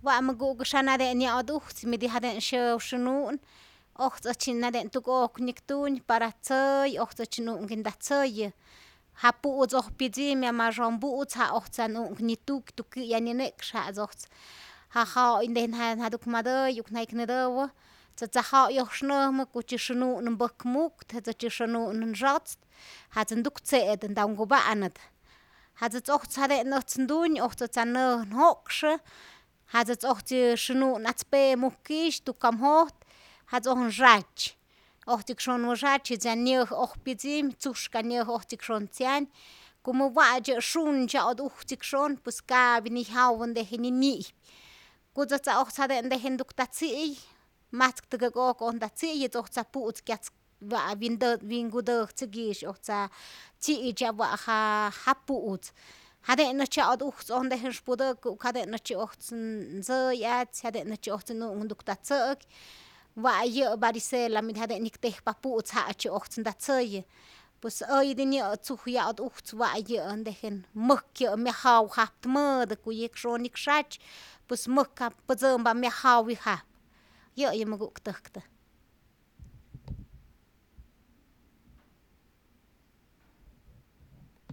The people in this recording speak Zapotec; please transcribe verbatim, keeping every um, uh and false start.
wa magu gashana de ni aduj mi di haden show shnun ojtz china den tukok niktun para tzoy ojtz chnun kinda tzoy japu'tz ojpitzi mi amarron putz ja ojtzanun nituk tuki yaninek xa ojtz jajoy den jaduk madoy uknay knedowa tsajaoy ojxnoj kuchixnun bok mukt chixnun rotz jatz nduk tze'ed nda nguba'nat jatz ojtz jaden ojtz nduñ ojtz tsanoj jokx jatz ojtz xnun atzpe mujkix tukam jot jatz oj rach ojtz xon rach chanioj ojpitzin tzuxk kanioj ojtz xontzian como bach xun chad ujtz xon pues ka binijaw ndej nini' kutzatz ojtz jaden ndej nduk tatzi'y matz tkakok nda tzi'y ojtz putz kiatz wa bingudoj tzigix ojtza tzi'y wa ja japu'tz jaden chad ujtz ndej xpudok jaden chi ojtz tzoy atz jaden chi ojtz nun nduk tatzäk wa ye varicela mi jaden niktej paputz jach ojtz nda tzoy pues oy dinya tzuj yad ujtz wa ye ndejen mujk miajaw jatmä kuyek xonik xach pues mujk patzob miajaw ja yäyi muguktäjktä.